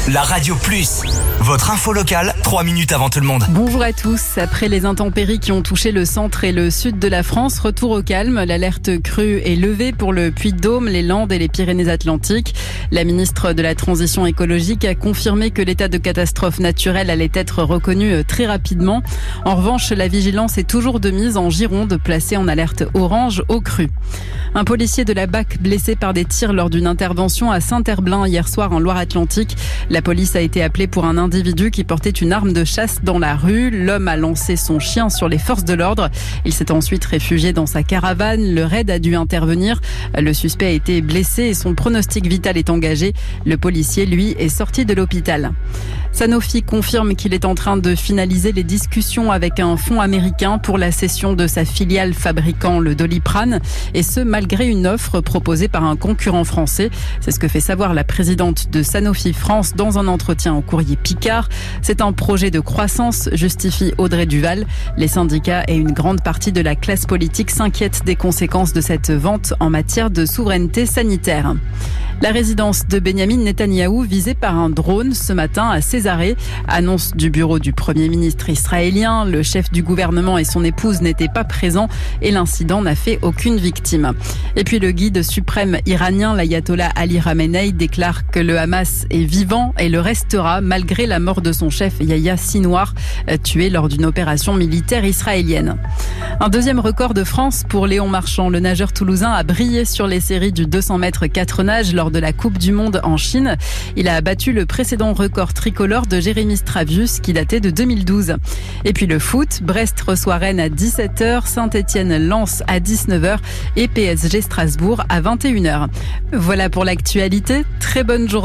La Radio Plus, votre info locale, 3 minutes avant tout le monde. Bonjour à tous. Après les intempéries qui ont touché le centre et le sud de la France, retour au calme. L'alerte crue est levée pour le Puy-de-Dôme, les Landes et les Pyrénées-Atlantiques. La ministre de la Transition écologique a confirmé que l'état de catastrophe naturelle allait être reconnu très rapidement. En revanche, la vigilance est toujours de mise en Gironde, placée en alerte orange au cru. Un policier de la BAC blessé par des tirs lors d'une intervention à Saint-Herblain hier soir en Loire-Atlantique. La police a été appelée pour un individu qui portait une arme de chasse dans la rue. L'homme a lancé son chien sur les forces de l'ordre. Il s'est ensuite réfugié dans sa caravane. Le raid a dû intervenir. Le suspect a été blessé et son pronostic vital est engagé. Le policier, lui, est sorti de l'hôpital. Sanofi confirme qu'il est en train de finaliser les discussions avec un fonds américain pour la cession de sa filiale fabriquant le Doliprane, et ce malgré une offre proposée par un concurrent français. C'est ce que fait savoir la présidente de Sanofi France dans un entretien au courrier Picard. C'est un projet de croissance, justifie Audrey Duval. Les syndicats et une grande partie de la classe politique s'inquiètent des conséquences de cette vente en matière de souveraineté sanitaire. La résidence de Benyamin Netanyahou visée par un drone ce matin à Césarée. Annonce du bureau du Premier ministre israélien. Le chef du gouvernement et son épouse n'étaient pas présents et l'incident n'a fait aucune victime. Et puis le guide suprême iranien, l'ayatollah Ali Khamenei, déclare que le Hamas est vivant et le restera malgré la mort de son chef Yahya Sinwar, tué lors d'une opération militaire israélienne. Un deuxième record de France pour Léon Marchand. Le nageur toulousain a brillé sur les séries du 200 mètres 4 nages lors de la Coupe du Monde en Chine. Il a battu le précédent record tricolore de Jérémy Stravius qui datait de 2012. Et puis le foot, Brest reçoit Rennes à 17h, Saint-Etienne-Lens à 19h et PSG Strasbourg à 21h. Voilà pour l'actualité. Très bonne journée.